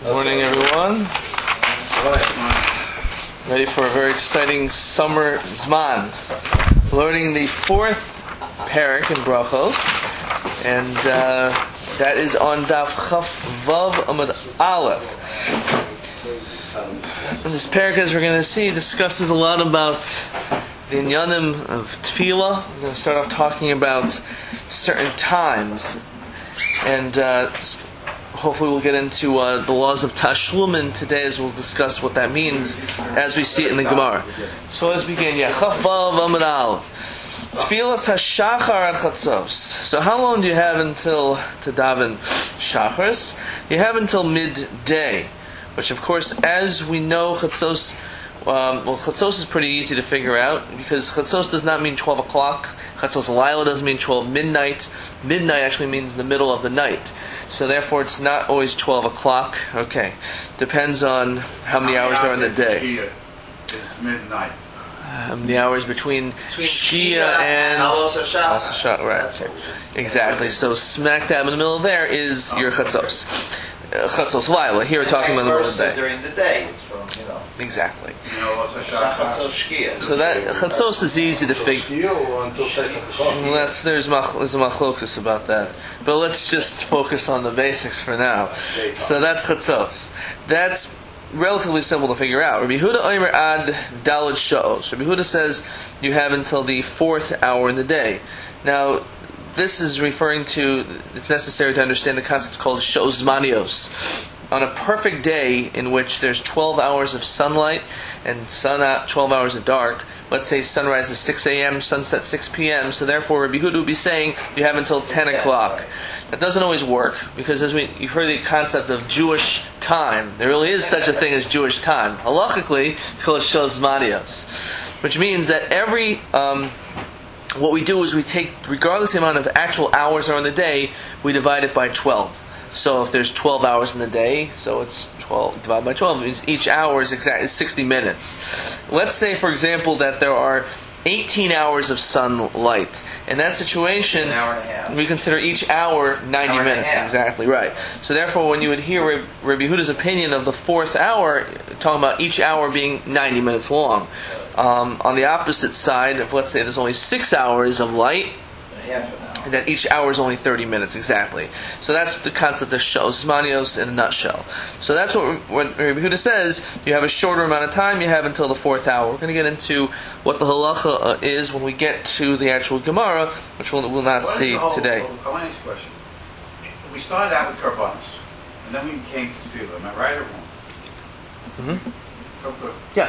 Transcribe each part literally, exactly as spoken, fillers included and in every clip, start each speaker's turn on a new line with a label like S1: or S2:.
S1: Good morning, everyone. Ready for a very exciting summer Zman. Learning the fourth parak in Brachos, and uh, that is on Daf Chaf Vav Amud Aleph. And this parak, as we're going to see, discusses a lot about the inyanim of tefillah. We're going to start off talking about certain times, and uh, hopefully we'll get into uh, the laws of Tashlumin today, as we'll discuss what that means as we see it in the Gemara. So let's begin. Yeah, Chaf Vav Amud Aleph. Tfilas HaShachar at Chatzos. So how long do you have until to daven Shachars? You have until midday, which of course, as we know, Chatzos, um, well, Chatzos is pretty easy to figure out, because Chatzos does not mean twelve o'clock. Chatzos Laila doesn't mean twelve midnight. Midnight actually means the middle of the night. So therefore it's not always twelve o'clock. Okay. Depends on how many hours there are in the day.
S2: It's midnight.
S1: How many hours between, between Shia and
S3: also Shachar.
S1: Right. Okay. Exactly. So smack dab in the middle there is your Chatzos. Uh, Chatzos Laila. Here we're talking about the middle of the day.
S3: During the day, it's from, you know.
S1: Exactly.
S2: You know, also Shachar.
S1: So that Chatzos is easy to figure. Let's there's mach, there's a machlokus about that, but let's just focus on the basics for now. So that's Chatzos. That's relatively simple to figure out. Rabbi Yehuda Omer ad daled sha'os. Rabbi Yehuda says you have until the fourth hour in the day. Now, this is referring to, it's necessary to understand the concept called sha'os manios. On a perfect day in which there's twelve hours of sunlight and sun out twelve hours of dark, let's say sunrise is six a.m., sunset six p.m., so therefore Rabbi Yehuda would be saying you have until ten o'clock. That doesn't always work, because as we, you've heard the concept of Jewish time. There really is such a thing as Jewish time. Halachically, it's called Shos Manios, which means that every, um, what we do is we take, regardless of the amount of actual hours are in the day, we divide it by twelve. So if there's twelve hours in the day, so it's twelve divided by twelve, means each hour is exactly sixty minutes. Let's say, for example, that there are eighteen hours of sunlight. In that situation,
S3: an hour and a half.
S1: We consider each hour ninety
S3: hour
S1: minutes. Exactly, right. So therefore, when you would hear Rabbi Yehuda's opinion of the fourth hour, talking about each hour being ninety minutes long. Um, on the opposite side, if let's say there's only six hours of light,
S3: half an hour.
S1: And that each hour is only thirty minutes, exactly. So that's the concept of Shos Manios in a nutshell. So that's what, what Rabbi Yehuda says. You have a shorter amount of time, you have until the fourth hour. We're going to get into what the halacha uh, is when we get to the actual Gemara, which we'll, we'll not
S2: What
S1: see
S2: whole,
S1: today.
S2: I want to ask you a question. We started out with Karbanos, and then we came to Tefillah. Am I right or wrong?
S1: Mm-hmm.
S2: Okay.
S1: Yeah.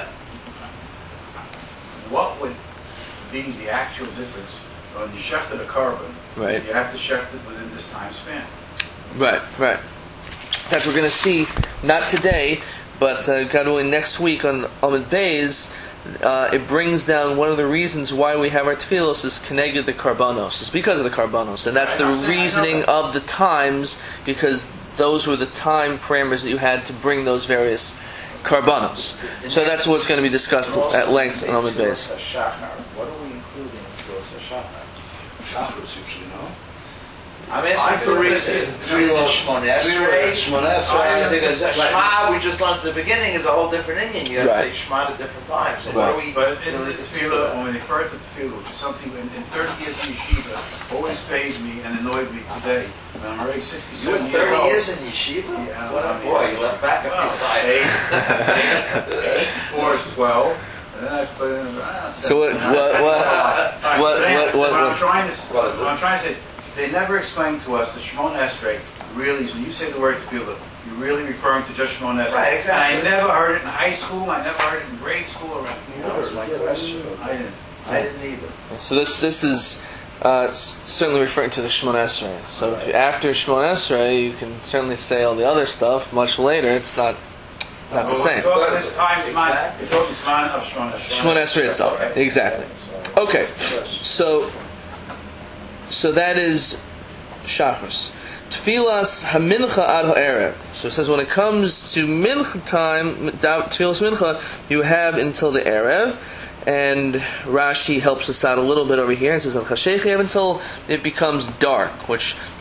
S2: What would be the actual difference when you shechted a carbon?
S1: Right.
S2: You have to shecht it within this time span.
S1: Right, right. That we're going to see, not today, but uh, God willing, next week on Amud Beis, uh, it brings down one of the reasons why we have our tefillos is connected to karbanos. It's because of the karbanos, and that's the reasoning of the times, because those were the time parameters that you had to bring those various karbanos. So that's what's going to be discussed at length on Amud Beis.
S3: What are we including in Tfilas HaShachar?
S4: Shachar usually, no?
S3: I'm asking for a reason. Tfilas Shmonesrei.
S4: Shmonesrei.
S3: Because Shema, we just learned at the beginning, is a whole different Indian. You have
S1: Right.
S3: to say Shema at different times. So
S1: Right.
S3: what are we
S2: But in
S3: doing
S2: the
S3: to
S2: Tefillah,
S3: Tefillah?
S2: when we refer to Tefillah, which is something in, in thirty years in yeshiva, always fazed me and annoyed me today. When I'm already
S3: You
S2: sixty-seven
S3: were
S2: years
S3: thirty
S2: old.
S3: years in yeshiva?
S2: Yeah,
S3: What
S2: I
S3: a
S2: mean,
S3: boy. You left back a
S2: well,
S3: few times.
S2: eight, eight, eight, four is twelve. And then I put in, ah,
S1: So what- what- what-
S2: All right,
S1: what-
S2: but
S1: what- what-
S2: I'm
S1: what-
S2: trying to,
S3: what is it?
S2: what I'm trying to say is, they never explained to us that Shemon Esrei really, when you say the word tefillah, you're really referring to just Shemon Esrei.
S3: Right, exactly.
S2: And I never heard it in high school. I never heard it in grade school or anything.
S3: That was my question.
S2: I didn't.
S3: I didn't either.
S1: So this this is uh, certainly referring to the Shemon Esrei. So if you, after Shemon Esrei, you can certainly say all the other stuff. Much later, it's not not the
S2: Well,
S1: same.
S2: we're talking this time, Zman,
S3: Exactly.
S2: we're talking Zman of Shemon Esrei.
S1: Shemon Esrei itself, exactly. Okay, so so that is Shachris. Tfilas hamincha ad ha'erev. So it says when it comes to mincha time, tfilas mincha, you have until the erev. And Rashi helps us out a little bit over here and says, you have until it becomes dark, which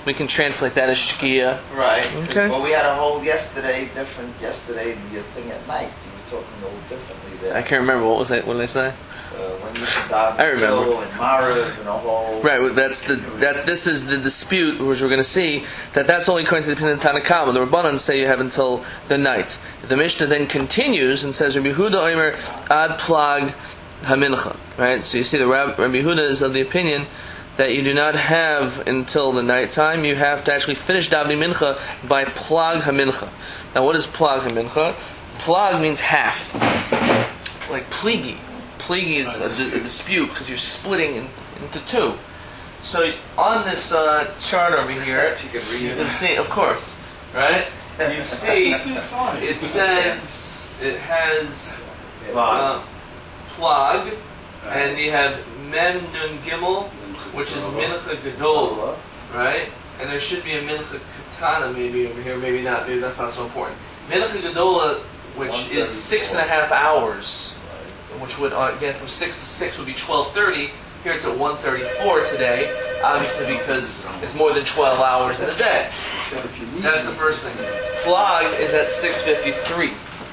S1: we can translate that as shkia.
S3: Right.
S1: Okay.
S3: Well, we had a whole yesterday, different yesterday, the thing at night. You were talking a little differently there.
S1: I can't remember what was that. What did I say?
S3: Uh, when you should dive
S1: I remember.
S3: and Mariv and a whole.
S1: Right. Well, that's the that's this is the dispute, which we're going to see that that's only according to the opinion of Tanakama. The Rabbanan say you have until the night. The Mishnah then continues and says Rabbi Yehuda Omer ad plag hamincha. Right. So you see the Rabbi Yehuda is of the opinion that you do not have until the night time. You have to actually finish davening mincha by plag hamincha. Now, what is plag hamincha? Plag means half, like pligi. Pligi is a, a dispute because you're splitting in, into two. So on this uh, chart over here,
S3: You can read
S1: you
S3: it.
S1: can see, of course, right? You see, it says it has uh, plag, and you have mem nun gimel, which is mincha gadol, right? And there should be a mincha katana maybe over here, maybe not. Maybe that's not so important. Mincha gadola, which is six and a half hours, which would uh, again from six to six would be twelve thirty. Here it's at one thirty-four today, obviously because it's more than twelve hours in a day. That's the first thing. Plag is at six fifty-three.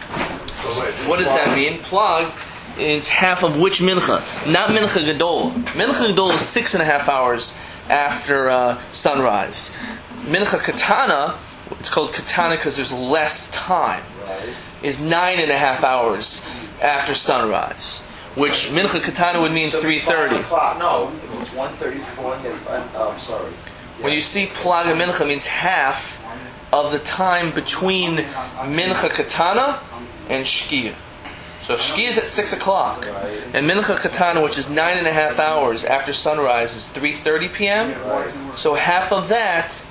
S1: What does that mean? Plag is half of which mincha? Not mincha gadol. Mincha gadol is six and a half hours after uh, sunrise. Mincha katana, it's called katana because there's less time, is nine and a half hours after sunrise. Which mincha katana would mean
S3: So
S1: three thirty.
S3: five o'clock. No, it was one thirty-four. Oh, I'm sorry.
S1: When you see plag and mincha, means half of the time between mincha katana and shkia. So shkia is at six o'clock, and mincha katana, which is nine and a half hours after sunrise, is three thirty p.m. So half of that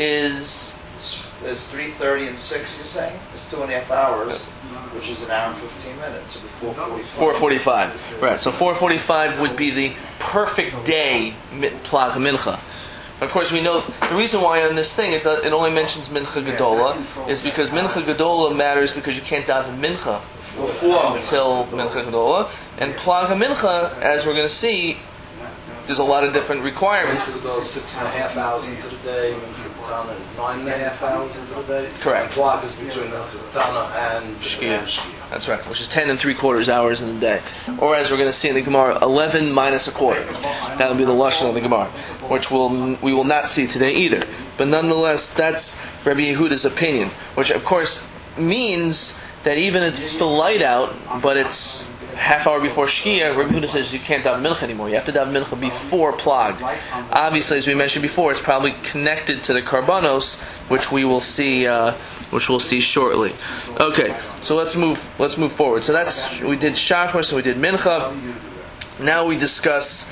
S1: is
S3: There's three thirty and six. You're saying it's two and a half hours, which is an hour and fifteen minutes. So before forty-five.
S1: four forty-five. Right. So four forty-five would be the perfect day mi- plag mincha. Of course, we know the reason why on this thing it, does, it only mentions mincha gadola is because mincha gadola matters because you can't daven mincha until mincha gadola, and plag mincha, as we're going to see, there's a lot of different requirements.
S4: Mincha is six and a half hours into the day. Mincha Katana is nine and a half hours into the day.
S1: Correct.
S4: And Plag is between Mincha Katana and
S1: Shkia.
S4: and Shkia.
S1: That's right, which is ten and three quarters hours in the day. Or as we're going to see in the Gemara, eleven minus a quarter. That'll be the lashon of the Gemara, which we'll, we will not see today either. But nonetheless, that's Rabbi Yehuda's opinion, which of course means that even if it's still light out, but it's half hour before Shkia, Rabbi Yehuda says you can't daven mincha anymore. You have to daven mincha before plag. Obviously, as we mentioned before, it's probably connected to the karbanos, which we will see, uh, which we'll see shortly. Okay, so let's move. Let's move forward. So that's we did shachar, so we did mincha. Now we discuss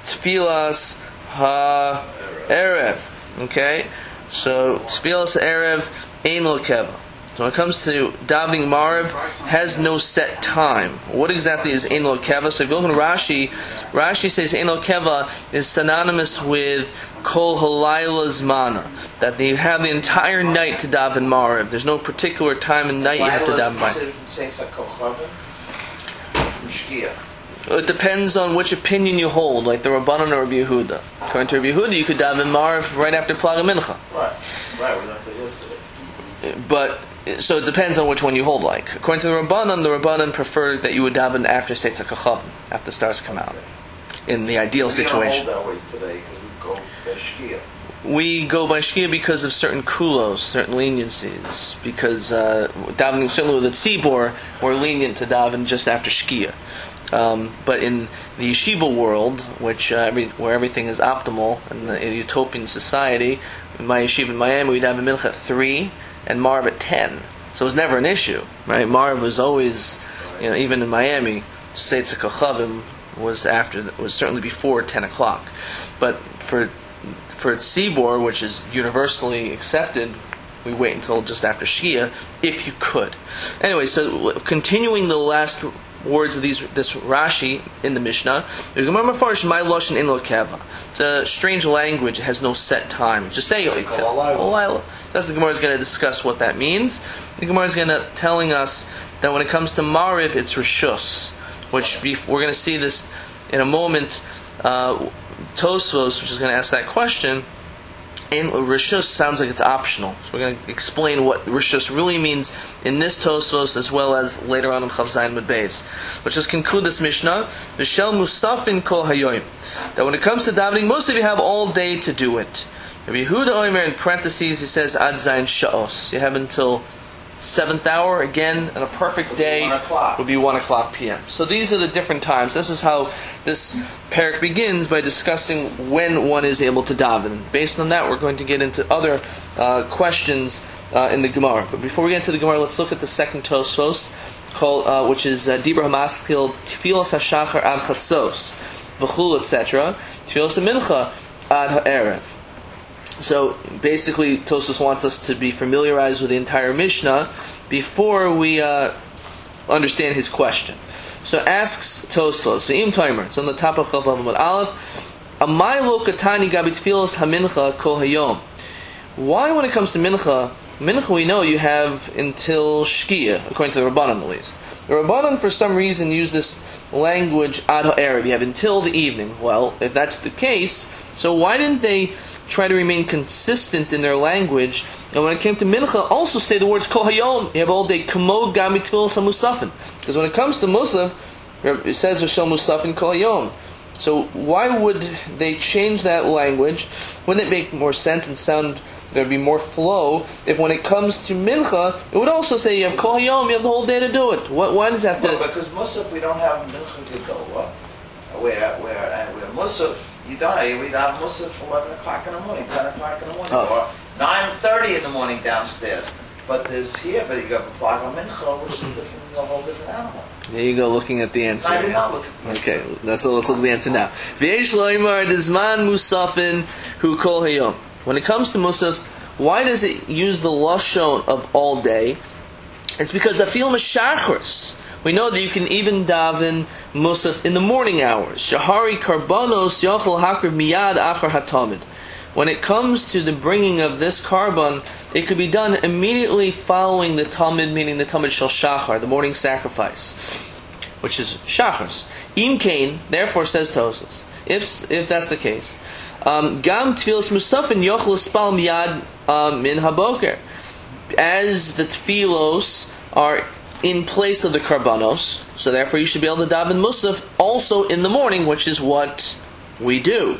S1: tfilas ha erev. Okay, so tfilas erev ein lo keva. So when it comes to davening Mariv, has no set time. What exactly is Ein Lo Keva? So if you look at Rashi, Rashi says Ein Lo Keva is synonymous with Kol Halayla Zmana, that you have the entire night to daven Mariv. There's no particular time and night you have to daven Mariv. It depends on which opinion you hold, like the Rabbanan or Rabbi Yehuda. According to Rabbi Yehuda, you could daven Mariv right after Plag Mincha.
S3: Right, right. We learned that yesterday.
S1: But so it depends on which one you hold like. According to the Rabbanan, the Rabbanan prefer that you would daven after Seitz HaKachavim, after the stars come out, in the ideal situation.
S3: We don't hold that way today because we go by Shkia.
S1: We go by Shkia because of certain kulos, certain leniencies. Because uh, davening certainly with the tzibor, we're lenient to daven just after Shkia. Um, but in the yeshiva world, which uh, every, where everything is optimal, in the in utopian society, in my yeshiva in Miami, we'd have a mincha at three and Marv at ten. So it was never an issue, right? Marv was always, you know, even in Miami, Seitz HaKachavim was after, was certainly before ten o'clock. But for for Tzibor, which is universally accepted, we wait until just after Shkia, if you could. Anyway, so continuing the last words of these this Rashi in the Mishnah, the Gemara Mefarish my lashon ein lo keva. It's a strange language; it has no set time. Just say like Olayla. That's the Gemara is going to discuss what that means. The Gemara is going to telling us that when it comes to Mariv, it's Rishus, which be, we're going to see this in a moment. Uh, Tosfos, which is going to ask that question, And Rishus sounds like it's optional. So we're going to explain what Rishus really means in this Tosfos as well as later on in Chav Zayin Mud Beis. Let's just conclude this Mishnah. V'shel musafin kol hayoyim. That when it comes to davening, most of you have all day to do it. Rabbi Yehuda Omer in parentheses, he says ad zayin sha'os. You have until seventh hour, again, on a perfect day would be one o'clock p.m. So these are the different times. This is how this parak begins, by discussing when one is able to daven. Based on that, we're going to get into other uh, questions uh, in the Gemara. But before we get into the Gemara, let's look at the second Tosfos, called, uh, which is uh, Dibra Hamaskil Tfilos HaShachar Ad Chatzos, V'chul, et cetera. Tfilos HaMincha Ad Ha'erev. So basically, Tosfos wants us to be familiarized with the entire Mishnah before we uh, understand his question. So asks Tosfos, Ve'im Toimer, it's on the top of Chav Amud Aleph, Amai lo katani gabi tfilos hamincha kol hayom. Why, when it comes to mincha, mincha we know you have until Shkia, according to the Rabbanan at least. The Rabbanan, for some reason, use this language ad ha'erev, you have until the evening. Well, if that's the case, so why didn't they try to remain consistent in their language, and when it came to mincha, also say the words kol hayom, you have all day, kamod gami tfilos hamusafin. Because when it comes to musaf, it says v'shel musafin kol hayom. So why would they change that language? Wouldn't it make more sense and sound, there would be more flow, if when it comes to mincha, it would also say you have kol hayom, you have the whole day to do it. What, why does that have to...
S3: Well, because musaf, we don't have mincha gedola, where, where, and where musaf, you don't, we have musaf eleven o'clock in the morning, ten o'clock in the morning,
S1: oh.
S3: or nine thirty in the morning downstairs. But there's here, but you got a plug on mincha, which is different, a whole different animal.
S1: There you go, looking at the answer.
S3: No, I did not look at the answer.
S1: Okay, that's all, let's look at the answer now. V'yesh lo'imar dizman musafin hu kol hayom. When it comes to musaf, why does it use the lashon of all day? It's because afil meshachros. We know that you can even daven musaf in the morning hours. Shahari karbanos yachol hakriv miyad achar hatamid. When it comes to the bringing of this karban, it could be done immediately following the tamid, meaning the tamid shel shachar, the morning sacrifice, which is shachars. Im kain, therefore, says Tosfos, if if that's the case, gam tfilos musafin yochel spal miyad min haboker, as the tfilos are in place of the karbanos, so therefore you should be able to daven musaf also in the morning, which is what we do.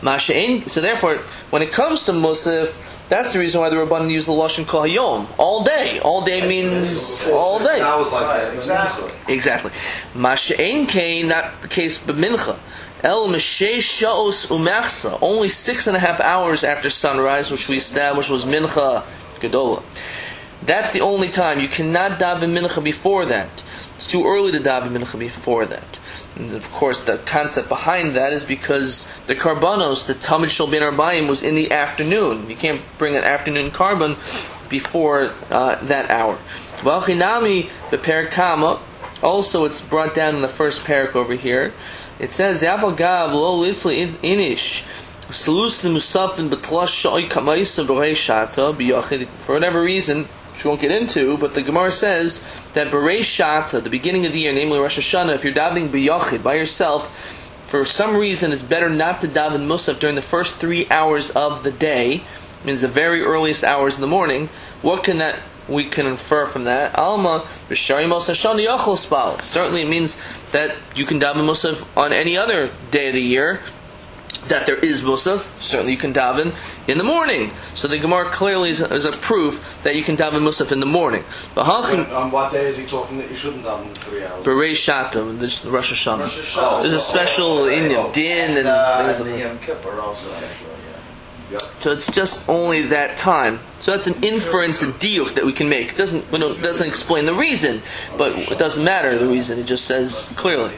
S1: So therefore, when it comes to musaf, that's the reason why the Rabbanan use the lashon kol hayom, all day. All day means all day.
S4: That was like that.
S3: Exactly.
S1: Exactly. Masha'en kain, not the case but mincha. El Meshesh Sha'os Umechsa, only six and a half hours after sunrise, which we established was mincha gedola. That's the only time. You cannot daven mincha before that. It's too early to daven mincha before that. And of course, the concept behind that is because the karbanos, the tamid shel ben arbayim, was in the afternoon. You can't bring an afternoon karban before uh, that hour. V'achinami the parakama. Also, it's brought down in the first parak over here. It says the Afal Gav lo litzli inish salus musafin betlash shoi kamayis shata biyachid. For whatever reason, which we won't get into, but the Gemara says that Berei Shata, the beginning of the year, namely Rosh Hashanah, if you're davening biyachid by yourself, for some reason it's better not to daven musaf during the first three hours of the day, means the very earliest hours in the morning. What can that we can infer from that? Alma b'shayim Hashanah yachol spal. Certainly it means that you can daven musaf on any other day of the year that there is musaf. Certainly you can daven in the morning. So the Gemara clearly is a, is a proof that you can daven musaf in the morning. But
S4: when, on what day is he talking that you shouldn't daven in three hours?
S1: Berei Shata, this is Rosh Hashanah.
S3: Rosh Hashanah.
S1: There's a special Indian din and
S3: uh,
S1: things
S3: and
S1: like
S3: the
S1: that.
S3: Yom Kippur also, actually.
S4: Yep.
S1: So it's just only that time. So that's an inference, a diuk that we can make. It doesn't we don't, it doesn't explain the reason, but it doesn't matter the reason. It just says clearly.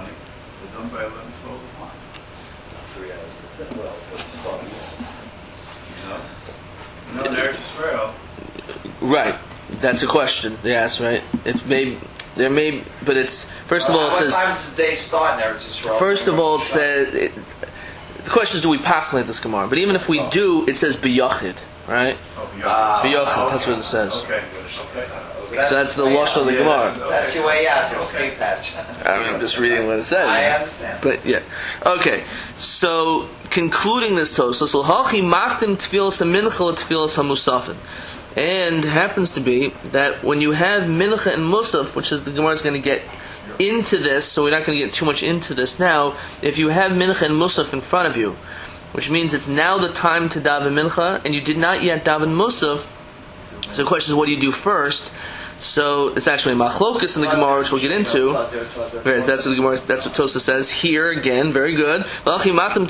S4: Three hours. Well,
S2: No, there's Israel.
S1: Right. That's a question. Yes, right. It may there may, but it's first of all it
S3: What
S1: says.
S3: time does the day start in Eretz Yisrael?
S1: First of all, it says. It, the question is, do we postulate this Gemara? But even if we do, it says biyachid, right?
S2: Okay.
S4: Ah,
S1: B'yochid, that's what it says.
S2: Okay. Okay.
S1: So that's the Lashon of the Gemara.
S3: That's your way out, your escape hatch.
S1: I mean, I'm just reading what it says.
S3: I understand.
S1: But yeah. Okay. So concluding this Tosfos, L'hachi machtim tfilas hamincha tfilas hamusafin. And happens to be that when you have mincha and musaf, which is the Gemara is going to get into this, so we're not going to get too much into this now. If you have mincha and musaf in front of you, which means it's now the time to daven mincha, and you did not yet daven musaf, so the question is, what do you do first? So it's actually machlokus in the Gemara, which we'll get into. Whereas that's what the Gemara, that's what Tosa says here again. Very good. Because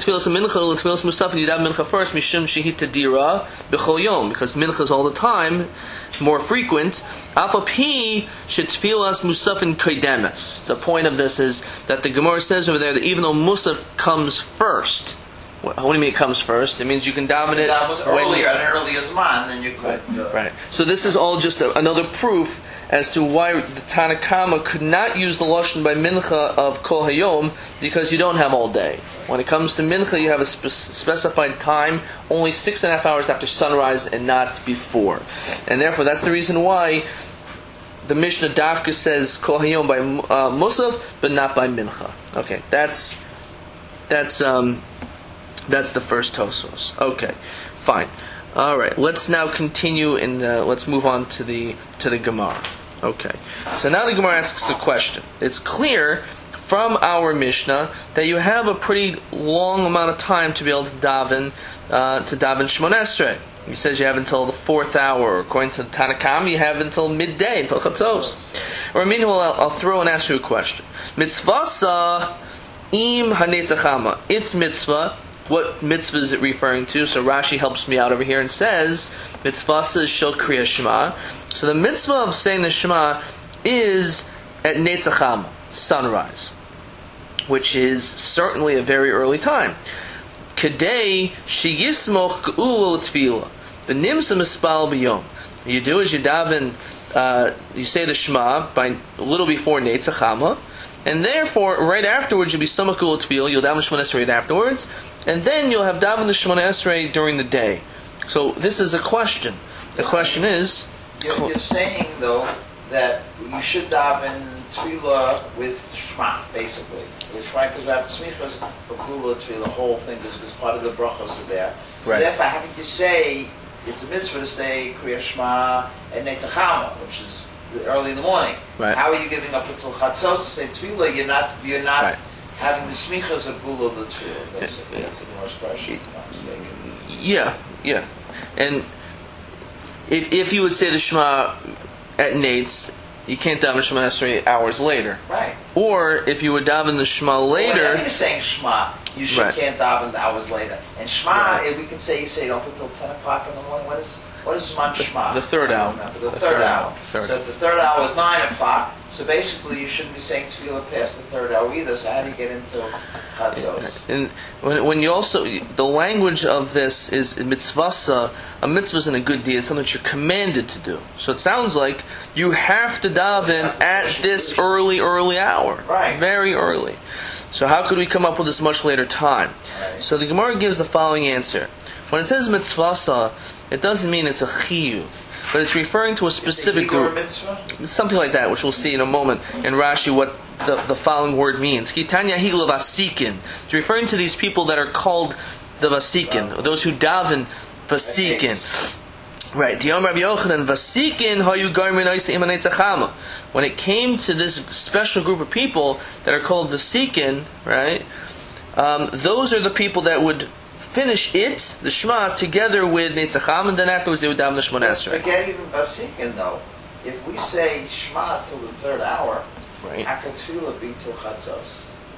S1: mincha is all the time, more frequent. The point of this is that the Gemara says over there that even though musaf comes first, what do you mean it comes first? It means you can daven it
S3: That was
S1: when
S3: earlier, an earlier Zman, then you could.
S1: Right. So this is all just a, another proof as to why the Tanakama could not use the Lashon by Mincha of Kol Hayom, because you don't have all day. When it comes to Mincha, you have a spe- specified time, only six and a half hours after sunrise and not before. And therefore, that's the reason why the Mishnah Dafka says Kol Hayom by uh, Musaf, but not by Mincha. Okay, that's that's um that's the first Tosfos. Okay, fine. All right, let's now continue and uh, let's move on to the to the Gemara. Okay, so now the Gemara asks the question. It's clear from our Mishnah that you have a pretty long amount of time to be able to daven uh, to daven Shmona Esrei. He says you have until the fourth hour. According to Tanakam, you have until midday, until Chatzos. Or meanwhile, I'll, I'll throw and ask you a question. Mitzvasa im hanetzachama. It's mitzvah. What mitzvah is it referring to? So Rashi helps me out over here and says, mitzvah is shel kriya shema. So the mitzvah of saying the Shema is at Netzacham, sunrise, which is certainly a very early time. Kedei sheyismoch ge'ula l'tefila. The nimsa mispal b'yom. What you do is you daven, uh, you say the Shema by a little before Netzachama, and therefore, right afterwards, you'll be samach ge'ula l'tefila, you'll daven Shemona Esrei right afterwards, and then you'll have daven the Shemona Esrei during the day. So this is a question. The question is...
S3: You're, you're saying, though, that you should daven tefillah with Shema, basically. With Shema, because we have smichas, but ge'ula l'tefillah, the whole thing is, is part of the brachos are there. So
S1: right.
S3: Therefore, having to say, it's a mitzvah to say Kriya Shema and Netzachama, which is early in the morning.
S1: Right.
S3: How are you giving up until Chatzos to say tefillah? You're not, you're not
S1: right.
S3: having the smichas of ge'ula l'tefillah, basically. Yeah. That's the most question, if I'm not mistaken.
S1: Yeah, yeah. And if if you would say the Shema at Nates, you can't daven Shema Esrei hours later.
S3: Right.
S1: Or if you would daven the Shema later...
S3: Well, you're saying Shema, you should,
S1: right.
S3: can't daven hours later. And Shema, right. we can say, you say, don't put till ten o'clock in the morning. What is what is Shema Shema?
S1: The, the third hour.
S3: The,
S1: the
S3: third,
S1: third
S3: hour.
S1: hour. Third.
S3: So if the third hour is nine o'clock, so basically you shouldn't be saying tefillah past the third hour either. So how do you get into Chatzos?
S1: And when, when you also, the language of this is mitzvasa. A mitzvah isn't a good deed. It's something that you're commanded to do. So it sounds like you have to daven at this early, early hour.
S3: Right.
S1: Very early. So how could we come up with this much later time?
S3: Right.
S1: So the Gemara gives the following answer. When it says mitzvasa, it doesn't mean it's a chiyuv, but it's referring to a specific group.
S3: Mitzvah?
S1: Something like that, which we'll see in a moment in Rashi what the, the following word means. Kitanya hi levasikin. It's referring to these people that are called the vasikin, those who daven vasikin. Right. Rabbi Yochanan vasikin hayu garmin oisa im hanetzachama. When it came to this special group of people that are called vasikin, right? Um, those are the people that would finish it, the Shema, together with Netzacham, and then afterwards they would daven the Shemona Esrei.
S3: Forget even Vasikin, though. If we say Shema is till the third hour,
S1: right.
S3: how can tefillah be till Chatzos?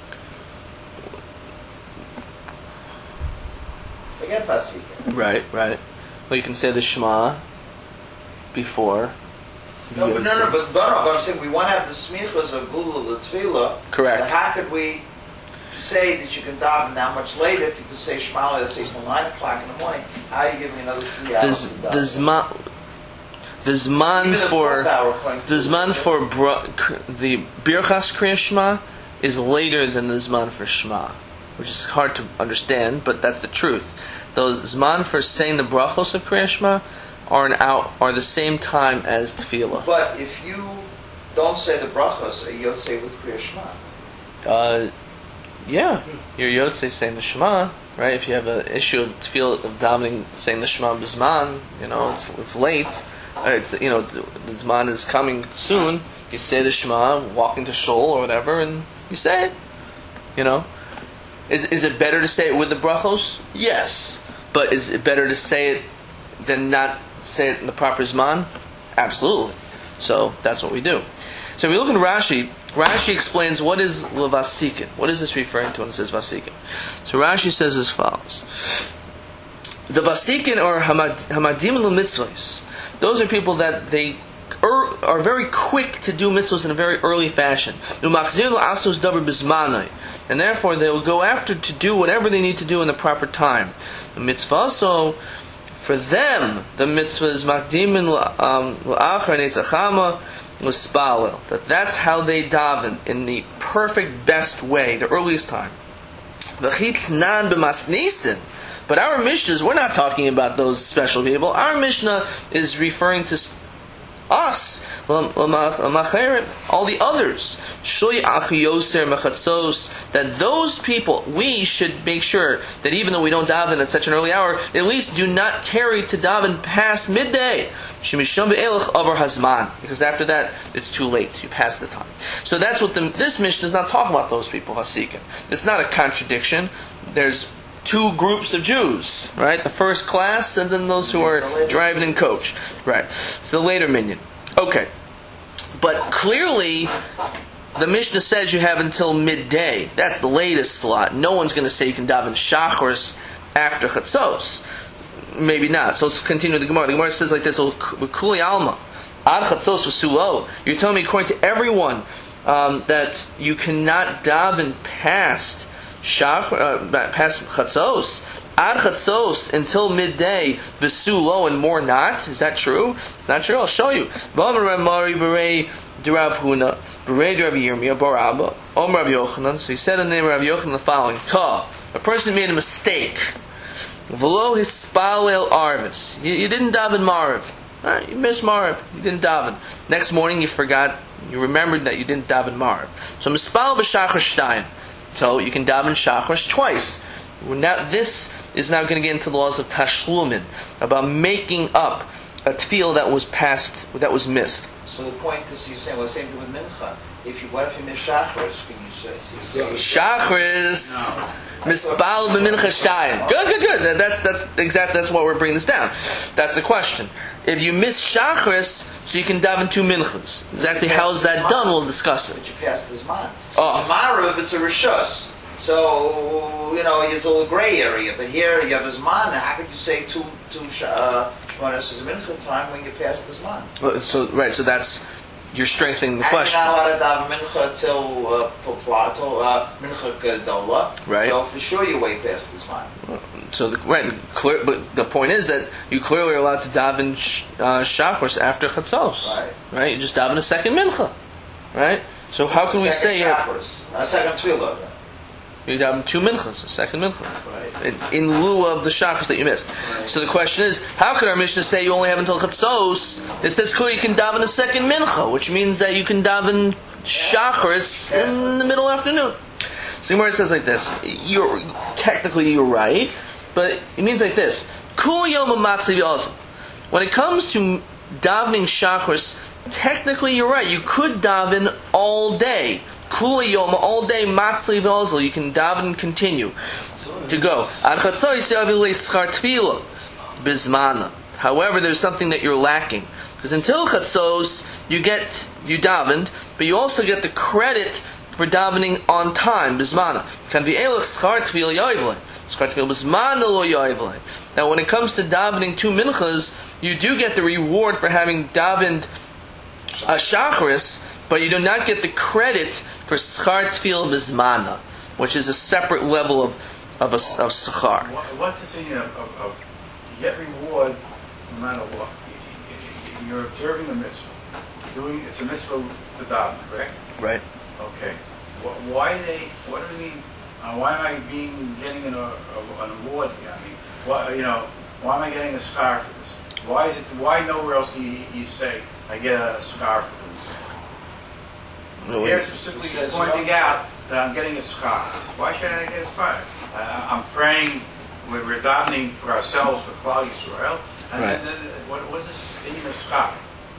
S3: Forget Vasikin.
S1: Right, right. Well, you can say the Shema before.
S3: No, but no, no, but, but, no, but I'm saying we want to have the smichas of ge'ula l'tefillah.
S1: Correct.
S3: So how could we say that you can daven that much later if you could say Shema, let's say till nine o'clock in the morning? How are you giving another three hours?
S1: The, the zman, the zman for the zman for bra, the birchas Kriya Shema is later than the zman for Shema, which is hard to understand, but that's the truth. Those zman for saying the brachos of Kriya Shema are an out are the same time as tefillah.
S3: But if you don't say the brachos, you'll say with Kriya Shema.
S1: Uh, yeah, your Yotze saying the Shema, right? If you have an issue of tefillah of davening saying the Shema B'zman, you know, it's, it's late. Uh, it's, you know, the Zman is coming soon. You say the Shema, walk into shul or whatever, and you say it. You know, is is it better to say it with the brachos? Yes, but is it better to say it than not say it in the proper Zman? Absolutely. So that's what we do. So we look in Rashi. Rashi explains what is levasikin. What is this referring to when it says vasikin? So Rashi says as follows: the vasikin or hamadim l'mitzvos. Those are people that they er, are very quick to do mitzvos in a very early fashion. And therefore they will go after to do whatever they need to do in the proper time. The mitzvah, so for them, the mitzvah is makdimin la'achar netzachama l'spalel. That that's how they daven in the perfect, best way, the earliest time. V'chitnan b'masnisin. But our Mishnahs, we're not talking about those special people. Our Mishnah is referring to us, all the others. That those people, we should make sure that even though we don't daven at such an early hour, at least do not tarry to daven past midday. Because after that, it's too late. You pass the time. So that's what the, this Mishnah does not talk about those people, Hasikin. It's not a contradiction. There's two groups of Jews, right? The first class, and then those who are driving in coach, right? It's the later minion. Okay, but clearly, the Mishnah says you have until midday. That's the latest slot. No one's going to say you can daven Shacharis after Chatzos. Maybe not. So let's continue the Gemara. The Gemara says like this: Kuli Alma Ad Chatzos v'Sulo. You're telling me, according to everyone, um, that you cannot daven past Shach, uh, past Chatzos, Ad Chatzos until midday, V'Sulo and more not. Is that true? It's not true. I'll show you. So he said in the name of Rav Yochanan the following: Ta, a person made a mistake. V'lo hispalel arvis. You, you didn't daven Mariv. Right, you missed Mariv. You didn't daven. Next morning you forgot. You remembered that you didn't daven Mariv. So mispal b'shachar shtayim. So you can daven Shachris twice. Now, this is now going to get into the laws of Tashlumin, about making up a tefillah that was passed, that was missed.
S3: So the point is, you're saying, well, same thing with Mincha. If you, what if you miss Shachris? Can you say, say
S1: Shachris, mispal b'mincha shtayim. Good, good, good. That's that's exactly that's why we're bringing this down. That's the question. If you miss Shachris, so you can daven two minchas. Exactly how is that done? We'll discuss it.
S3: But you passed this man. So
S1: oh.
S3: in Marav, it's a rishus. So you know it's a little gray area. But here you have his man. How could you say two two uh, when it's his mincha time when you pass this man?
S1: So right. So that's. You're strengthening the
S3: and
S1: question.
S3: You're not allowed to daven mincha till uh, till till uh, mincha gedola.
S1: Right.
S3: So for sure you way past this man.
S1: So the, right, clear, but the point is that you clearly are allowed to daven uh, shachris after chatzos.
S3: Right.
S1: Right. You just daven a second mincha. Right. So how can
S3: second
S1: we say
S3: shachris, a second tefillah?
S1: You daven two minchas, a second mincha,
S3: right.
S1: in, in lieu of the shachris that you missed. Right. So the question is, how could our Mishnah say you only have until chatzos? It says clearly you can daven a second mincha, which means that you can daven shachris yeah. in the middle afternoon. So Gemara says like this: you're technically you're right, but it means like this: Kul yom matzli also. When it comes to davening shachris, technically you're right. You could daven all day. Kula yom, all day, matzli v'ozel, you can daven and continue to go. However, there's something that you're lacking. Because until chatzos, you get, you davened, but you also get the credit for davening on time, bizmana. Now when it comes to davening two minchas, you do get the reward for having davened a shachris, but you do not get the credit for schar tefillah bizmana, which is a separate level of of a, of schar.
S2: What's the saying of, of, of you get reward no matter what? You're observing the mitzvah. Doing it's a mitzvah to daven, correct?
S1: Right.
S2: Okay. Why they? What do you mean? Uh, why am I being getting an, a, an award here? I mean, what, you know, why am I getting a schar for this? Why is it? Why nowhere else do you, you say I get a scarf for this?
S1: No,
S2: Here
S1: wait.
S2: specifically
S3: Says
S2: pointing out that I'm getting a scarf. Why should I get a scarf? Uh, I'm praying. We're we're davening for ourselves for Klal Yisrael, and
S1: Right.
S2: then, then what what is this thing of scarf?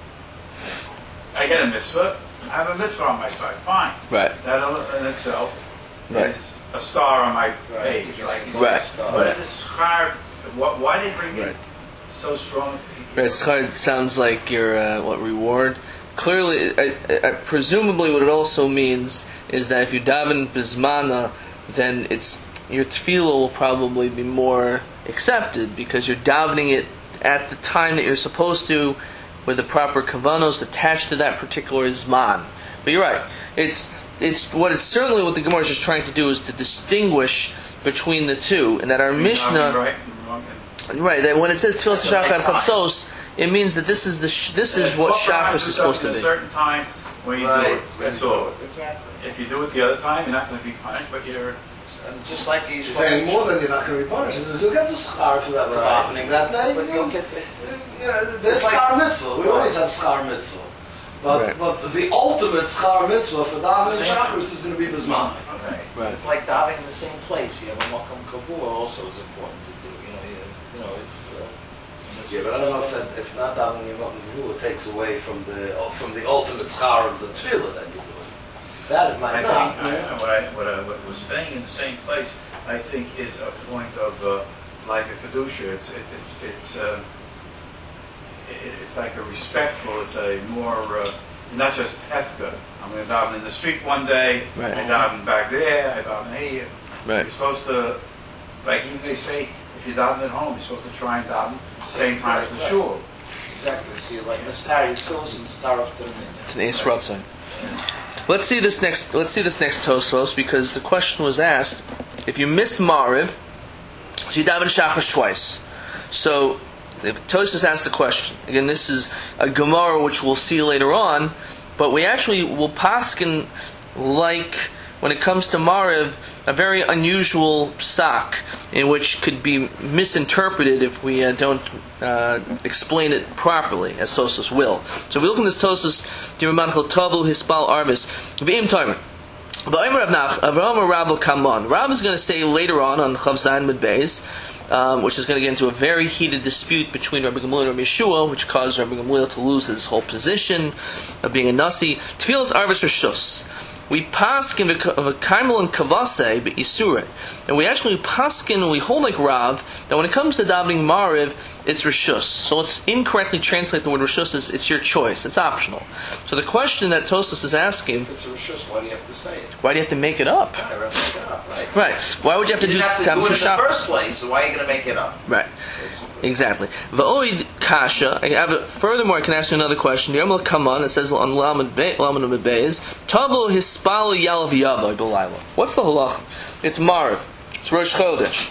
S2: I get a mitzvah. I have a mitzvah on my side. Fine.
S1: Right.
S2: That in itself
S1: Right.
S2: is a star on my
S3: Right.
S2: page.
S3: Like you
S1: Right.
S3: said, uh,
S2: What is this scarf? What, why did they bring
S1: Right.
S2: it so strong?
S1: Right, schar sounds like your uh, what reward. Clearly, I, I, presumably, what it also means is that if you daven bismana, then it's your tefillah will probably be more accepted because you're davening it at the time that you're supposed to, with the proper kavanos attached to that particular zman. But you're right. It's it's what it's certainly what the Gemara is just trying to do is to distinguish between the two, and that our Mishnah.
S2: Right and wrong and-
S1: Right, that when it says Tfilas
S3: That's the
S1: Shachar
S3: right time.
S1: Chatzos, it means that this is the sh- this is what
S2: Well, perhaps
S1: Shachar is
S2: it's
S1: supposed to
S2: at
S1: be.
S2: a certain time when you
S3: Right.
S2: do it. That's all.
S3: Exactly.
S2: If you do it the other time, you're not going to be punished, but you're.
S3: And just like he's
S4: He's saying more than you're not going to be punished. He says, you'll get the schar for that for
S3: Right.
S4: happening that day.
S3: But
S4: you
S3: you'll
S4: know,
S3: get the.
S4: you know, there's
S3: It's like-
S4: schar mitzvah. We always have schar mitzvah. But,
S1: Right.
S4: but the ultimate schar mitzvah for davening Shacharis is going to be bismana.
S3: Right.
S1: Right.
S3: It's like davening in the same place. You have a makam kabul also is important to do. You know, you, you know, it's. Uh, it's
S4: Yeah, but I don't know if that if not davening in makam kabul it takes away from the from the ultimate schar of the tefillah that you're doing. That it might
S2: I
S4: not.
S2: think I, what I what I what was staying in the same place, I think, is a point of uh, like a kedusha. It's it, it, it's uh, it, it's like a respectful. It's a more uh, not just hefka. I'm going to daven in the street one day.
S1: Right.
S2: I daven back there. I daven here.
S1: Right.
S2: You're supposed to, like even they say, if you daven at home, you're supposed to try and daven at the same time as the
S3: Right.
S2: shul.
S3: exactly. So you're like Mistari Tfilis and Star up there.
S1: The Eis Ratzon. Let's see this next. Let's see this next Tosfos because the question was asked: if you missed Mariv, so you daven Shachar twice. So the Tosfos asked the question. Again, this is a Gemara which we'll see later on, but we actually will paskin like when it comes to Mariv, a very unusual psak in which could be misinterpreted if we uh, don't uh, explain it properly, as Tosfos will. So if we look in this Tosfos, Diramanchel Tavu Hispal Arvis, V'im Tomer. V'omer Rav Nach, Avraham Rav Kamon. Rav is going to say later on on Chav Zayin Mid Beis, um, which is going to get into a very heated dispute between Rabbi Gamliel and Rabbi Yeshua, which caused Rabbi Gamliel to lose his whole position of being a nasi. Tfilas Arvis Rishus. We paskin of a kaimel and kavase but isure, and we actually paskin and we hold like Rav that when it comes to davening mariv, it's rishus. So let's incorrectly translate the word rishus as it's your choice, it's optional. So the question that Tosfos is asking:
S3: If it's a rishus, why do you have to say it?
S1: why do you have to make it up?
S3: I have to make it up, right?
S1: Right? Why would you have to
S3: You
S1: do
S3: have to do it in the
S1: Shachar?
S3: first place, so why are you going to make it up?
S1: Right?
S3: Basically.
S1: Exactly. Va'oid kasha. I have a, furthermore, I can ask you another question. The Yom come on. It says on Lamed Beis, Tavo Hispal Yalav Yavo Belayla. What's the halacha? It's Mariv. It's Rosh Chodesh,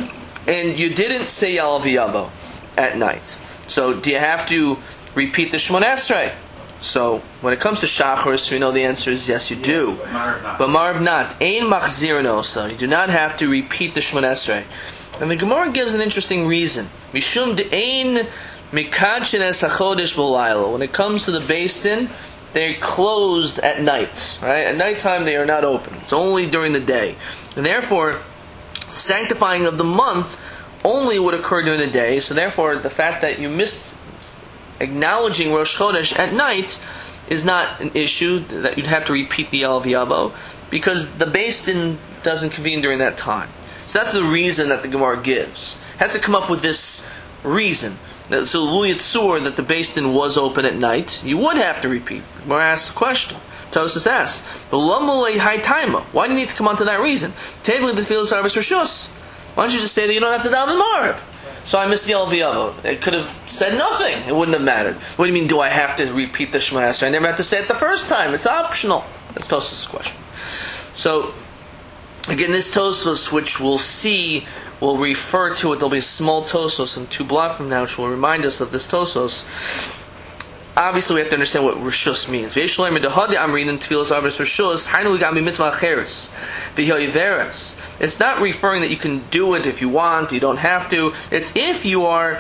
S1: and you didn't say Yalav Yavo at night. So do you have to repeat the Shemona Esrei? So when it comes to Shacharis, we know the answer is yes, you do.
S2: But Mariv not.
S1: But Mariv not. Ein machzir nosa. You do not have to repeat the Shemona Esrei. And the Gemara gives an interesting reason. Mishum de'ein mikadshin es hachodesh b'layla. When it comes to the Beis Din, they're closed at night. Right? At nighttime they are not open. It's only during the day. And therefore, sanctifying of the month only would occur during the day. So therefore, the fact that you missed acknowledging Rosh Chodesh at night is not an issue that you'd have to repeat the Yalav Yavo, because the Beis Din doesn't convene during that time. So that's the reason that the Gemara gives. It has to come up with this reason. So Lu Yitzur, that the Beis Din was open at night, you would have to repeat. The Gemara asks the question. Tosfos asks, why do you need to come on to that reason? Why don't you just say that you don't have to daven Mariv? So I missed the Yalav Yavo. It could have said nothing. It wouldn't have mattered. What do you mean, do I have to repeat the Shemona Esrei? I never have to say it the first time. It's optional. That's Tosfos' question. So, again, this Tosfos, which we'll see, will refer to it. There'll be a small Tosfos in two blocks from now, which will remind us of this Tosfos. Obviously, we have to understand what Rishus means. It's not referring that you can do it if you want, you don't have to. It's if you are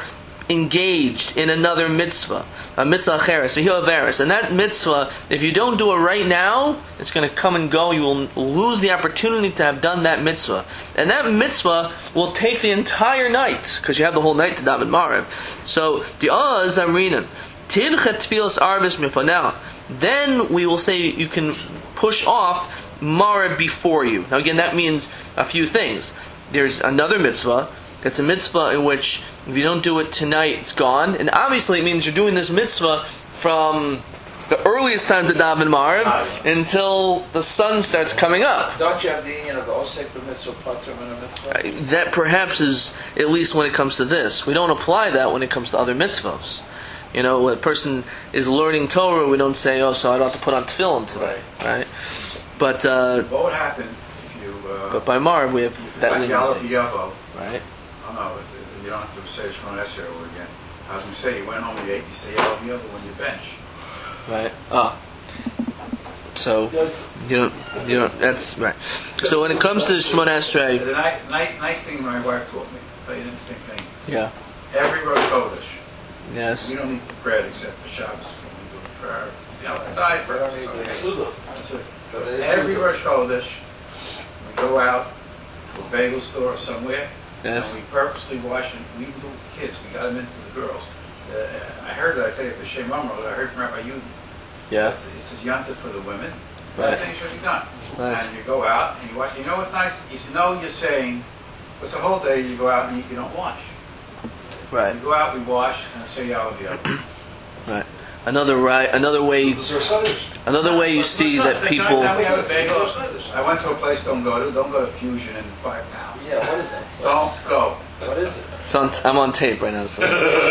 S1: engaged in another mitzvah, a mitzvah acheres, v'hi averes, and that mitzvah, if you don't do it right now, it's going to come and go. You will lose the opportunity to have done that mitzvah, and that mitzvah will take the entire night because you have the whole night to daven Maariv. So the Oz Amrinan tidchet tfilas arvis mifanel. Then we will say you can push off Maariv before you. Now again, that means a few things. There's another mitzvah. It's a mitzvah in which if you don't do it tonight, it's gone. And obviously it means you're doing this mitzvah from the earliest time to daven Maariv until the sun starts coming up.
S3: Don't you have the union of the osek b'mitzvah, patrim and a mitzvah?
S1: That perhaps is, at least when it comes to this. We don't apply that when it comes to other mitzvahs. You know, when a person is learning Torah, we don't say, oh, so I don't have to put on tefillin today. Right? But, uh,
S2: what would happen if you... Uh,
S1: but by Maariv we have that leniency.
S2: Right? I don't know, you don't have to say Shemona Esrei over again. I was going to say, you went home, you ate, you say Yalav Yava when you bench.
S1: Right. Ah. So, you don't, you don't, that's right. So when it comes to Shemona Esrei...
S2: The nice, nice, nice thing my wife taught me, I'll tell you an interesting thing.
S1: Yeah.
S2: Every Rosh Chodesh,
S1: yes.
S2: we don't eat bread except for Shabbos when we do it prayer. You know, diet bread. That's it. Every Rosh Chodesh, we go out to a bagel store or somewhere,
S1: yes.
S2: and we purposely wash them. We even do it with the kids. We got them into the girls. Uh, I heard that, I tell you, the Shem Amro, I heard from Rabbi Yudin.
S1: Yeah.
S2: It says Yanta for the women.
S1: Right.
S2: Everything should be done.
S1: Nice.
S2: And you go out and you watch. You know what's nice? You know you're saying, it's a whole day you go out and you, you don't wash.
S1: Right.
S2: You go out, we wash, and say Yalav Yava.
S1: Right. Another right. Another way. Another way you see that people.
S2: I went to a place. Don't go to. Don't go to Fusion in five towns.
S3: Yeah. What is that?
S2: Don't go.
S3: What is it?
S1: It's on, I'm on tape right now. So.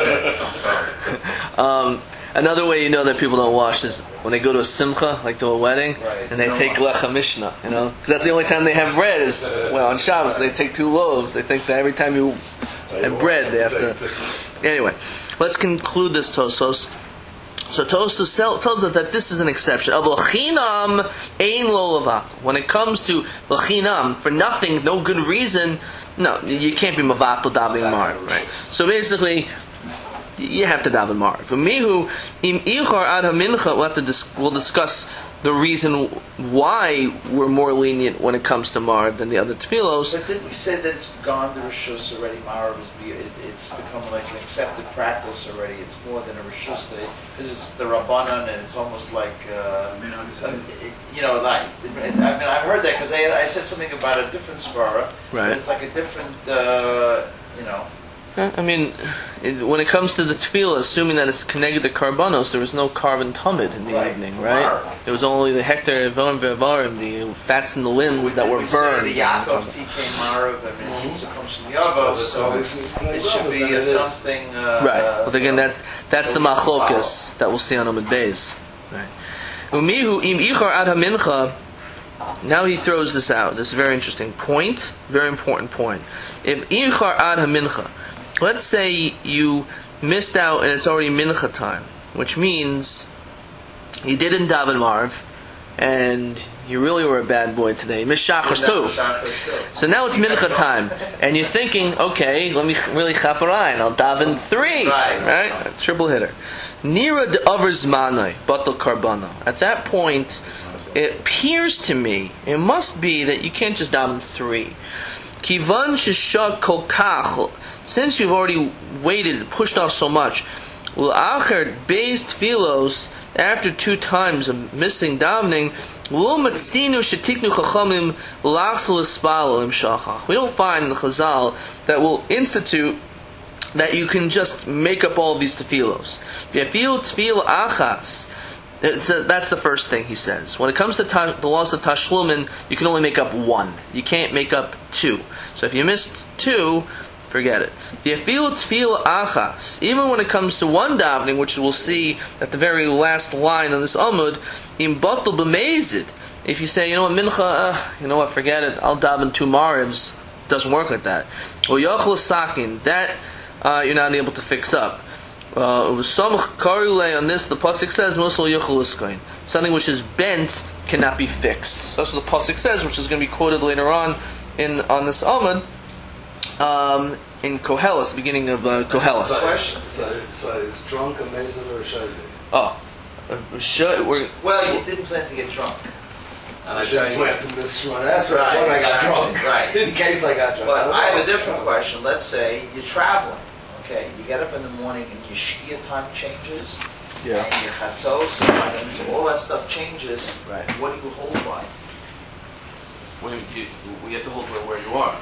S1: um, another way you know that people don't wash is when they go to a simcha, like to a wedding,
S3: right.
S1: and they take lecha mishnah. You know, because that's the only time they have bread. Is well on Shabbos they take two loaves. They think that every time you have bread they have to. Anyway, let's conclude this Tosos. So Tosos tells us that this is an exception. When it comes to l'chinam, for nothing, no good reason, no, you can't be mavatal davening Maariv, right? So basically, you have to daven Maariv. For mihu im ichar ad hamincha, we'll have to dis- we'll discuss the reason why we're more lenient when it comes to Maariv than the other tefillos.
S3: But didn't we say that it's gone the Rishus already? Maariv is be, it, it's become like an accepted practice already. It's more than a Rishus because it's the Rabbanan and it's almost like uh, um, it, you know, like I mean, I've heard that because I, I said something about a different svara.
S1: Right.
S3: It's like a different, uh, you know.
S1: I mean, it, when it comes to the tefillah, assuming that it's connected to karbanos, there was no carbon tumid in the
S3: right.
S1: evening, right? It was only the hektar evarim ve'avarim, the fats and the limbs that were
S3: we
S1: burned.
S3: The Yaakov T K Marav, I mean, since it comes from the Avos, so it should be uh, something. Uh,
S1: right.
S3: Uh,
S1: but again, that that's the machlokas that we'll see on Amud Beis. Right. Umihu im ichar ad hamincha. Now he throws this out. This is a very interesting point, very important point. If ichar ad hamincha. Let's say you missed out and it's already mincha time, which means you didn't daven Maariv, and you really were a bad boy today. You missed Shachris too. So now it's mincha time, and you're thinking, okay, let me really chaparine. I'll daven three,
S3: right?
S1: right? A triple hitter. Nira de avers manai batal karbana. At that point, it appears to me it must be that you can't just daven three. Kivan sheshak kol kach. Since you've already waited, pushed off so much, l'achar beis tfilos, after two times of missing davening, lo matzinu shetiknu chachamim l'achsel espal im shachach. We don't find in the Chazal that will institute that you can just make up all these tefilos. V'yafil tefil achas. That's the first thing he says. When it comes to ta- the laws of Tashlumin, you can only make up one. You can't make up two. So if you missed two, forget it. The afil tefil achas. Even when it comes to one davening, which we'll see at the very last line on this amud, im batal b'meizid. If you say, you know what, mincha, uh, you know what, forget it. I'll daven two marivs. Doesn't work like that. Or yachol sakin. That uh, you're not able to fix up. Uh, some karule on this, the pasuk says, "Mosel yachol iskain." Something which is bent cannot be fixed. That's what the pasuk says, which is going to be quoted later on in on this amud. Um, in Koheles, the beginning of uh, Koheles.
S4: So,
S3: Question.
S4: so, so is drunk amazing or shady?
S1: Oh, uh, should, we're,
S3: Well, you didn't plan to get drunk.
S4: And I didn't plan to miss Shemona Esrei
S3: Right,
S4: when I got
S3: exactly,
S4: drunk.
S3: right.
S4: In case I got drunk.
S3: But
S4: don't
S3: I have
S4: know.
S3: a different question. Let's say you're traveling. Okay, you get up in the morning and your shkia time changes.
S1: yeah.
S3: And your chatzos, your magim, so all that stuff changes.
S1: Right.
S3: What do you hold by?
S1: Well, you, we have to hold where you are.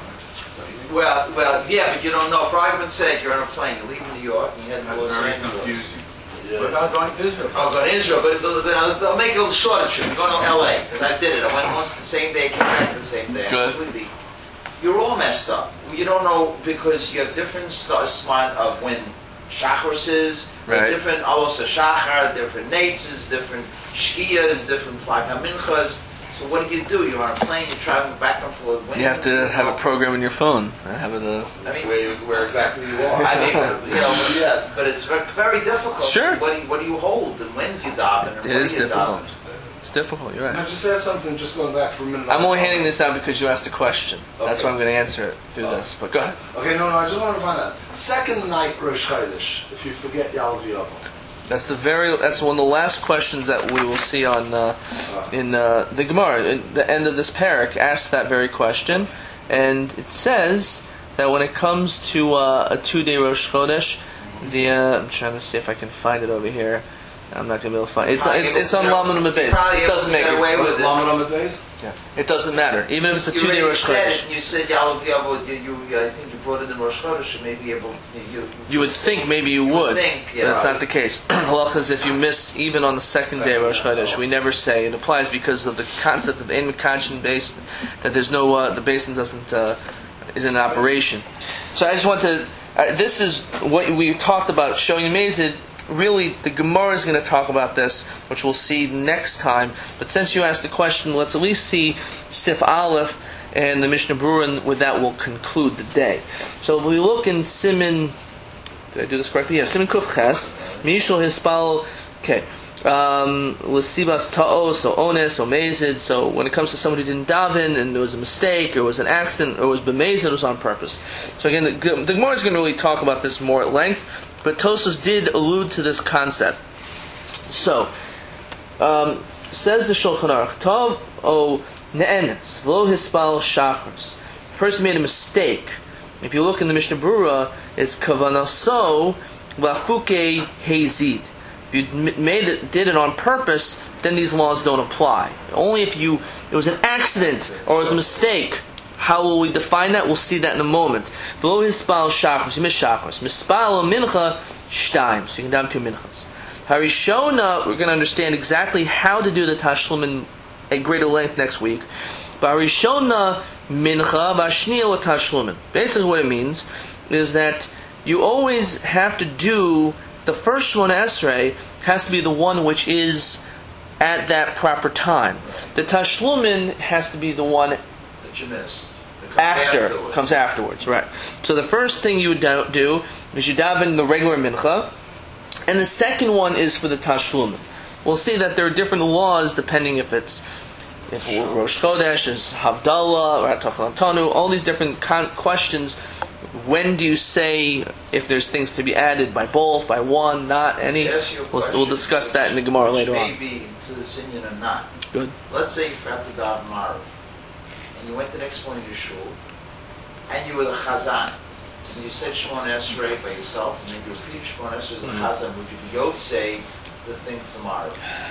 S3: Well, well, yeah, but you don't know. For argument's sake, you're on a plane. You leave New York and you head to
S2: That's
S3: Los
S2: very
S3: Angeles.
S2: confusing.
S4: Yeah.
S2: What about going to Israel?
S3: I'll go to Israel, but, but, but I'll, I'll make it a little shorter trip. I'm going to L A because I did it. I went once the same day, came back the same day.
S1: Good.
S3: Completely. You're all messed up. You don't know because you have different start of when Shacharis is,
S1: Right.
S3: different Alos Shachar, different Nates, different Shkiyas, different Plaka Minchas. So what do you do? You're on a plane, you're traveling back and forth. When
S1: You have to have a program in your phone. Have it, uh,
S3: I mean,
S4: Where, where exactly you are.
S3: I mean, you know,
S4: Yes.
S3: but it's very, very difficult.
S1: Sure.
S3: What do you, what do you hold, and when do you daven, and
S1: It
S3: what
S1: is
S3: do you
S1: difficult.
S3: daven?
S1: it's difficult, you're
S4: Can I
S1: right.
S4: just ask something, just going back for a minute?
S1: I'm only handing this out because you asked a question. That's
S4: Okay.
S1: why I'm going to answer it through
S4: Oh.
S1: this. But go ahead.
S4: Okay, no, no, I just wanted to find out. Second night Rosh Chodesh, if you forget Yal V'Yavo.
S1: That's the very. That's one of the last questions that we will see on uh, in uh, the Gemara. In the end of this parak asks that very question, and it says that when it comes to uh, a two-day Rosh Chodesh, the uh, I'm trying to see if I can find it over here. I'm not going to be able to find it. It's,
S3: Probably
S1: it,
S3: able
S1: it's
S3: to
S1: on
S3: get-
S1: Laman
S3: you're
S1: Mabez.
S3: probably
S1: It
S3: able
S1: doesn't
S3: to
S1: make
S3: get
S1: it.
S3: away
S4: What
S3: with
S4: is
S3: it.
S4: Laman on the days?
S1: Yeah. It doesn't matter, even if it's a
S3: You
S1: two-day
S3: already
S1: Rosh
S3: said
S1: Chodesh.
S3: it, you said Yalav Yavo, you, you, I think you brought it in Rosh Chodesh, you may be able to, you,
S1: You would think maybe you
S3: would
S1: would,
S3: think,
S1: but
S3: yeah.
S1: it's not the case. Halacha is if you miss even on the second day of Rosh Chodesh, we never say. It applies because of the concept of Ein Mekachin based, that there's no, uh, the basin doesn't, uh, is in operation. So I just want to, uh, this is what we talked about, showing Mazid. Really, the Gemara is going to talk about this, which we'll see next time. But since you asked the question, let's at least see Sif Aleph and the Mishnah Berurah, and with that we'll conclude the day. So if we look in Siman, did I do this correctly? Yeah, Siman Kuf Ches, Mishal Hispal, okay, um, L'sibas Ta'os, so Ones, or Mazid. So when it comes to someone who didn't daven, and there was a mistake, or it was an accident, or it was b'mezid, it was on purpose. So again, the, the Gemara is going to really talk about this more at length. But Tosfos did allude to this concept. So, um, says the Shulchan Aruch, Tov o ne'enes, v'lo hispal shachars. The person made a mistake. If you look in the Mishnah Berurah, it's kavanaso lafuke hazid. If you made it, did it on purpose, then these laws don't apply. Only if you it was an accident or it was a mistake. How will we define that? We'll see that in a moment. V'lo hispal shachos, you miss shachos. Mispal mincha shtaim, so you can down two minchas. Harishona, we're going to understand exactly how to do the tashlum in a greater length next week. But Harishona mincha v'ashniya tashlum. Basically, what it means is that you always have to do the first one. Esrei has to be the one which is at that proper time. The tashlumin has to be the one
S3: that you missed. It comes
S1: after,
S3: afterwards.
S1: comes afterwards, right. So the first thing you would do, do is you daven the regular mincha, and the second one is for the tashlum. We'll see that there are different laws depending if it's if Rosh Chodesh is Havdalah or Tachal Tanu, all these different con- questions. When do you say if there's things to be added by both, by one, not any?
S3: Yes, your
S1: We'll,
S3: question,
S1: we'll discuss that in the Gemara
S3: which
S1: later on.
S3: Maybe to the Sinyan or not.
S1: Good.
S3: Let's say you forgot to daven Marav, and you went the next morning to shul, and you were the Chazan, and you said Shemona Esrei by yourself, and then you repeated Shemona Esrei as a Chazan. Would you go say the thing for Marav?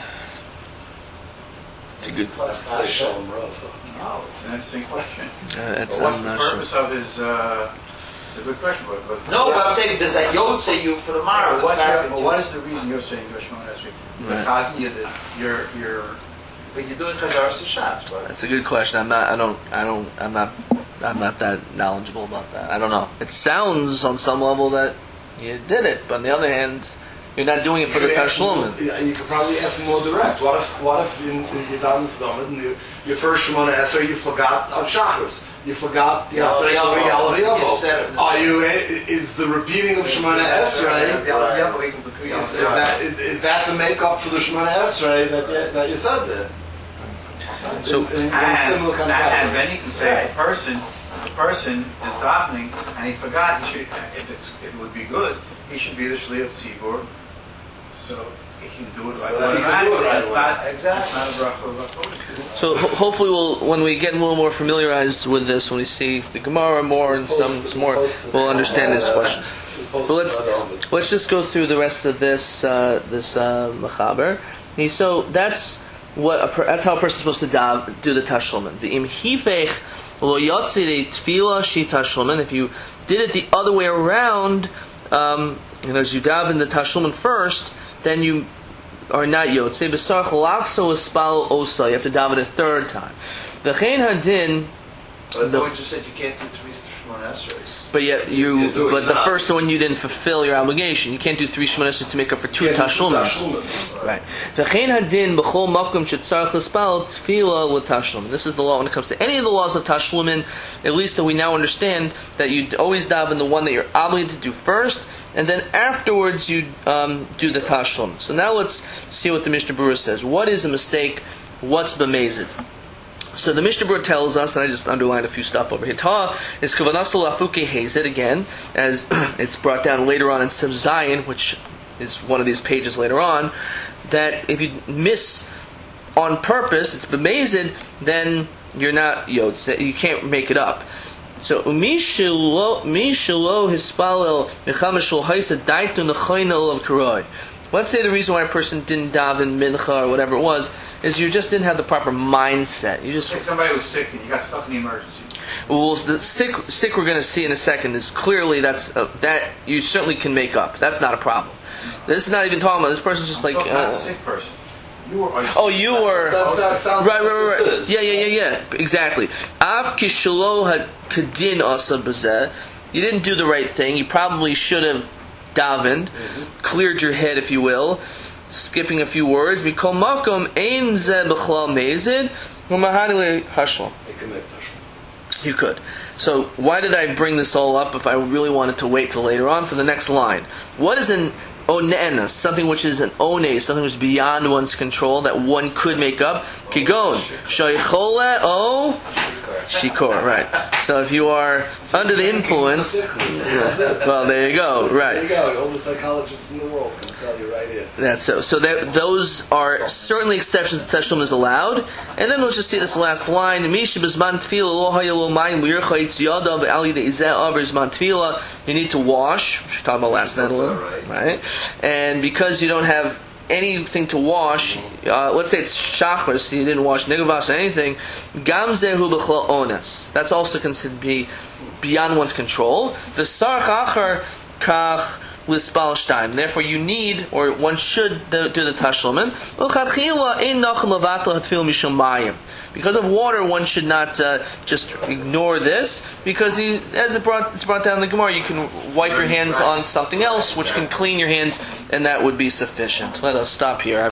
S1: It's a good-
S3: Plus
S4: Say
S3: Kasha.
S4: Shalom Rav.
S2: Oh, it's an interesting question.
S1: Uh, that's,
S2: But what's
S1: I'm
S2: the
S1: not sure.
S2: purpose of his, uh, it's a good question, but... but
S3: No, but I'm saying, does that Yod say you for the Marav? The
S2: What,
S3: fact
S2: uh,
S3: that
S2: well,
S3: you-
S2: what is the reason you're saying you're Shemona Esrei?
S1: Right.
S2: Because you're, the- you're, you're,
S3: But you're doing Chazar Sashatz, but
S1: That's a good question. I'm not. I don't. I don't. I'm not. I'm not that knowledgeable about that. I don't know. It sounds on some level that you did it, but on the other hand, you're not doing it for the
S4: You could ask
S1: tashlum.
S4: more- yeah, You could probably ask more direct. What if, what if in, in your daven for David, and you, your first Shemona Esrei, you forgot on Shachris, you forgot the
S3: Yalav
S4: Esrei
S3: Yavo.
S4: Yalav
S3: You said it.
S4: Yavo. Are you? Is the repeating of Shemona Esrei?
S3: Yalav
S2: Yavo equals the three
S4: Is, is
S2: Yalav.
S4: that is that the makeup for the Shemona Esrei that you, that you said there?
S1: So-
S4: Is- in, in
S2: And,
S4: similar kind of
S2: and
S4: category.
S2: then you can say a person person is davening and he forgot, he should, if it's, if it would be good, he should be the shliach tzibur, so he can do it right
S4: So that he
S2: away.
S4: can do it right
S2: It's
S4: away.
S2: not,
S3: Exactly.
S2: it's not a bracha of a
S1: So ho- hopefully we'll, when we get a little more familiarized with this, when we see the Gemara more and some, some more, we'll understand these questions. But let's let's just go through the rest of this uh, this uh, mechaber. And So that's what a per, that's how a person's supposed to dav, do the tashlumin. The im hifech lo yotzi de tefila shi tashlumin. If you did it the other way around, um, and as you dav in the tashlumin first, then you are not yotze. B'sarch lachso espal osa. You have to dav it a third time. V'chein hadin.
S3: But the point just said you can't do three Shemona Esrei.
S1: But yet you,
S4: You do it
S1: but the
S4: now.
S1: first one you didn't fulfill your obligation. You can't do three shmonas to make up for two tashlumas. Right. V'chein hadin b'chol makom shetzarich l'spal tefila l'tashlumin. This is the law when it comes to any of the laws of tashlumin. At least that we now understand that you always daven the one that you're obligated to do first, and then afterwards you um, do the tashlum. So now let's see what the Mishnah Berurah says. What is a mistake? What's b'mezid? So the Mishnah Berurah tells us, and I just underlined a few stuff over here. Ta is kavanasul lafuke hazed again, as it's brought down later on in Sev Zayin, which is one of these pages later on, that if you miss on purpose, it's b'mezid, then you're not yotz. You can't make it up. So umi shelo hispalel mechameshul haisa daitu nechaynel of karoi. Let's say the reason why a person didn't daven mincha or whatever it was is you just didn't have the proper mindset. You just
S2: Say somebody was sick and you got stuck in the emergency.
S1: well, the sick sick we're going to see in a second is clearly that's uh, that you certainly can make up. That's not a problem. This is not even talking about this person's just like.
S2: No, not
S1: Uh,
S2: a sick person. You were isolated.
S1: oh, you were
S4: That's, that sounds
S1: right,
S4: like
S1: right, right,
S4: this
S1: right.
S4: is.
S1: Yeah, yeah, yeah, yeah. Exactly. Av kishalo had kadin asa b'zeh. You didn't do the right thing. You probably should have davened, mm-hmm. cleared your head, if you will, skipping a few words. Mikol makom ein zeh b'chlal mezid u'mahani hashlam.
S4: You can make tashlumin.
S1: You could. So why did I bring this all up if I really wanted to wait till later on for the next line? What is an onenas, something which is an one, something which is beyond one's control that one could make up? Kigon, shaychole o shikor, right. So if you are under the influence, yeah, well, there you go, right.
S4: There you go. All the psychologists in the world can tell you right here.
S1: That's so. So that, those are certainly exceptions. Tashlumin is allowed. And then let's just see this last line. You need to wash. We should talk about last night a little, right? And because you don't have anything to wash, uh, let's say it's shachris, you didn't wash negavas or anything, gam zehu b'chol onas. That's also considered to be beyond one's control. The sarch achar kach lispal shtaim. Therefore, you need, or one should do, do the tashlumin. Because of water, one should not uh, just ignore this, because he, as it brought, it's brought down in the Gemara, you can wipe your hands on something else, which can clean your hands, and that would be sufficient. Let us stop here.